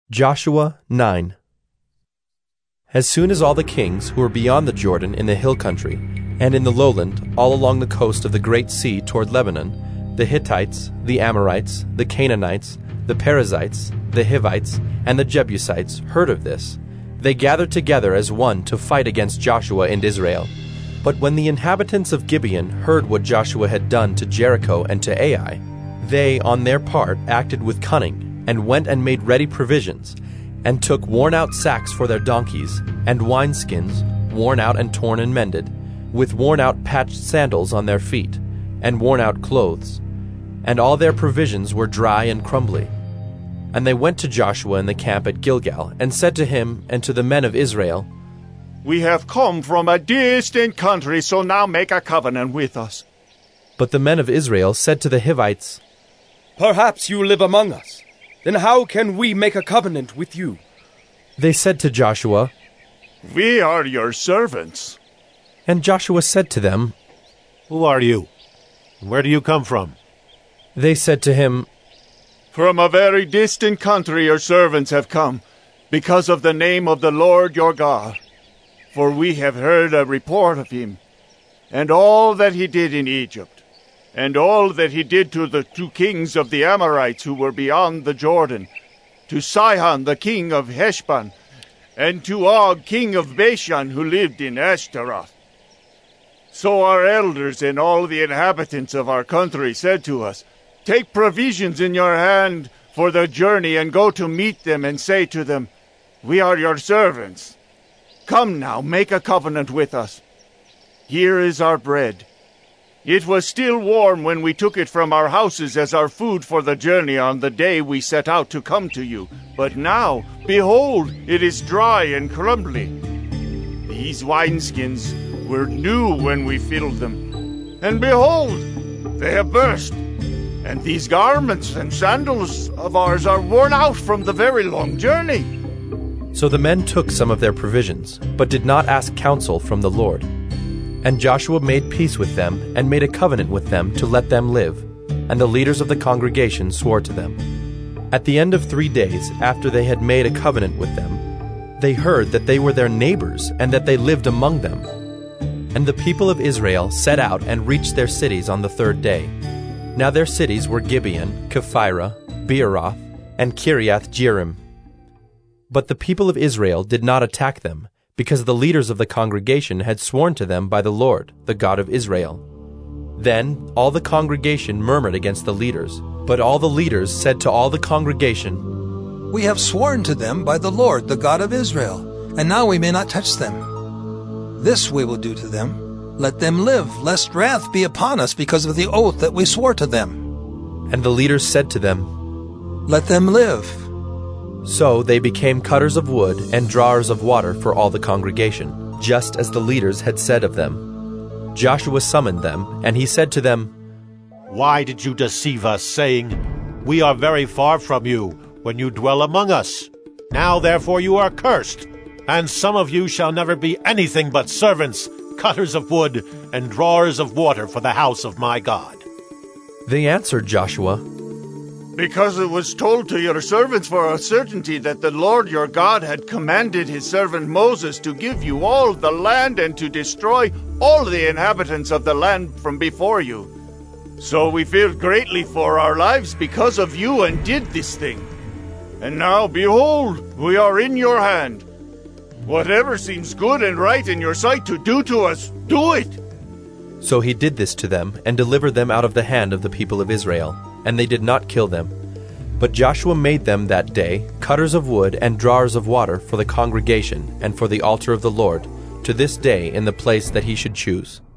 Joshua 9. As soon as all the kings who were beyond the Jordan in the hill country, and in the lowland, all along the coast of the great sea toward Lebanon, the Hittites, the Amorites, the Canaanites, the Perizzites, the Hivites, and the Jebusites heard of this, they gathered together as one to fight against Joshua and Israel. But when the inhabitants of Gibeon heard what Joshua had done to Jericho and to Ai, they, on their part, acted with cunning, and went and made ready provisions, and took worn-out sacks for their donkeys, and wineskins, worn out and torn and mended, with worn-out patched sandals on their feet, and worn-out clothes. And all their provisions were dry and crumbly. And they went to Joshua in the camp at Gilgal, and said to him and to the men of Israel, "We have come from a distant country, so now make a covenant with us." But the men of Israel said to the Hivites, "Perhaps you live among us. Then how can we make a covenant with you?" They said to Joshua, "We are your servants." And Joshua said to them, "Who are you? And where do you come from?" They said to him, "From a very distant country your servants have come, because of the name of the Lord your God. For we have heard a report of him, and all that he did in Egypt, and all that he did to the 2 kings of the Amorites who were beyond the Jordan, to Sihon the king of Heshbon, and to Og king of Bashan who lived in Ashtaroth. So our elders and all the inhabitants of our country said to us, 'Take provisions in your hand for the journey, and go to meet them, and say to them, We are your servants. Come now, make a covenant with us. Here is our bread. It was still warm when we took it from our houses as our food for the journey on the day we set out to come to you. But now, behold, it is dry and crumbly. These wineskins were new when we filled them, and behold, they have burst. And these garments and sandals of ours are worn out from the very long journey." So the men took some of their provisions, but did not ask counsel from the Lord. And Joshua made peace with them, and made a covenant with them to let them live. And the leaders of the congregation swore to them. At the end of 3 days, after they had made a covenant with them, they heard that they were their neighbors, and that they lived among them. And the people of Israel set out and reached their cities on the 3rd day. Now their cities were Gibeon, Kephirah, Beeroth, and Kiriath-Jearim. But the people of Israel did not attack them, because the leaders of the congregation had sworn to them by the Lord, the God of Israel. Then all the congregation murmured against the leaders, but all the leaders said to all the congregation, "We have sworn to them by the Lord, the God of Israel, and now we may not touch them. This we will do to them. Let them live, lest wrath be upon us because of the oath that we swore to them." And the leaders said to them, "Let them live." So they became cutters of wood and drawers of water for all the congregation, just as the leaders had said of them. Joshua summoned them, and he said to them, "Why did you deceive us, saying, 'We are very far from you,' when you dwell among us? Now therefore you are cursed, and some of you shall never be anything but servants, cutters of wood, and drawers of water for the house of my God." They answered Joshua, "Because it was told to your servants for a certainty that the Lord your God had commanded his servant Moses to give you all the land and to destroy all the inhabitants of the land from before you. So we feared greatly for our lives because of you and did this thing. And now, behold, we are in your hand. Whatever seems good and right in your sight to do to us, do it." So he did this to them, and delivered them out of the hand of the people of Israel, and they did not kill them. But Joshua made them that day cutters of wood and drawers of water for the congregation and for the altar of the Lord, to this day in the place that he should choose.